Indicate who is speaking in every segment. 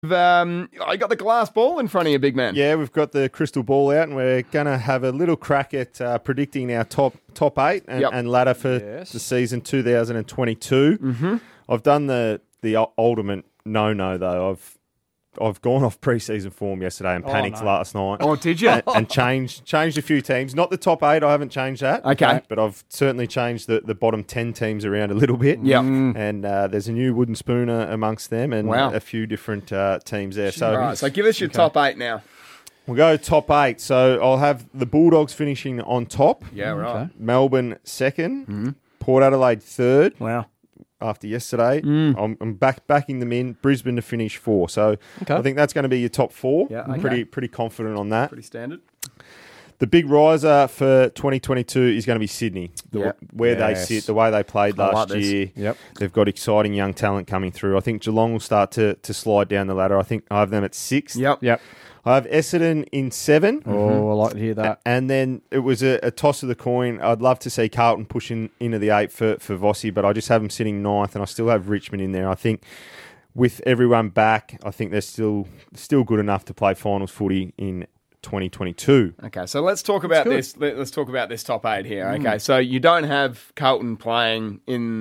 Speaker 1: I got the glass ball in front of you, big man.
Speaker 2: Yeah, we've got the crystal ball out, and we're going to have a little crack at predicting our top 8 and ladder for the season 2022.
Speaker 1: Mm-hmm.
Speaker 2: I've done the ultimate no though. I've gone off pre-season form yesterday and panicked last night.
Speaker 1: Oh, did you?
Speaker 2: And changed a few teams. Not the top 8. I haven't changed that.
Speaker 1: Okay.
Speaker 2: But I've certainly changed the bottom 10 teams around a little bit.
Speaker 1: Yep.
Speaker 2: And there's a new wooden spooner amongst them and a few different teams there. So,
Speaker 1: all right, so give us your top 8 now.
Speaker 2: We'll go top 8. So I'll have the Bulldogs finishing on top.
Speaker 1: Yeah, right.
Speaker 2: Melbourne second. Port Adelaide third.
Speaker 3: Wow.
Speaker 2: After yesterday, I'm backing them in. Brisbane to finish 4. So I think that's going to be your top 4.
Speaker 1: Yeah,
Speaker 2: I'm pretty confident on that.
Speaker 1: Pretty standard.
Speaker 2: The big riser for 2022 is going to be Sydney. Where they sit, the way they played last year.
Speaker 3: Yep.
Speaker 2: They've got exciting young talent coming through. I think Geelong will start to slide down the ladder. I think I have them at 6th.
Speaker 1: Yep.
Speaker 2: I have Essendon in 7.
Speaker 3: Oh, I like to hear that.
Speaker 2: And then it was a toss of the coin. I'd love to see Carlton pushing into the 8 for Vossi, but I just have them sitting 9th, and I still have Richmond in there. I think with everyone back, I think they're still good enough to play finals footy in 2022.
Speaker 1: Okay, so let's talk about this. Let's talk about this top 8 here. Okay, so you don't have Carlton playing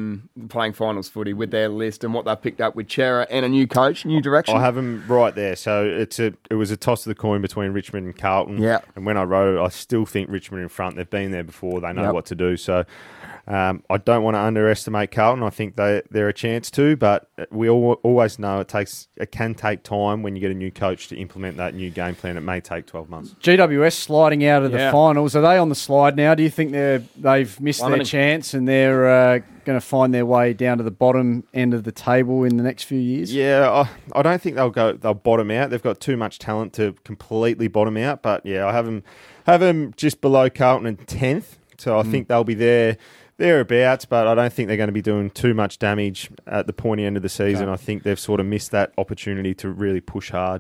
Speaker 1: finals footy with their list and what they've picked up with Chera and a new coach, new direction.
Speaker 2: I have them right there. So it was a toss of the coin between Richmond and Carlton.
Speaker 1: Yeah.
Speaker 2: And when I wrote, I still think Richmond in front. They've been there before. They know what to do. So I don't want to underestimate Carlton. I think they're a chance to, but we always know it can take time when you get a new coach to implement that new game plan. It may take 12 months.
Speaker 3: GWS sliding out of the finals. Are they on the slide now? Do you think they've missed their chance and they're going to find their way down to the bottom end of the table in the next few years?
Speaker 2: Yeah, I don't think they'll bottom out. They've got too much talent to completely bottom out. But yeah, I have them just below Carlton in 10th. So I think they'll be thereabouts, but I don't think they're going to be doing too much damage at the pointy end of the season. I think they've sort of missed that opportunity to really push hard.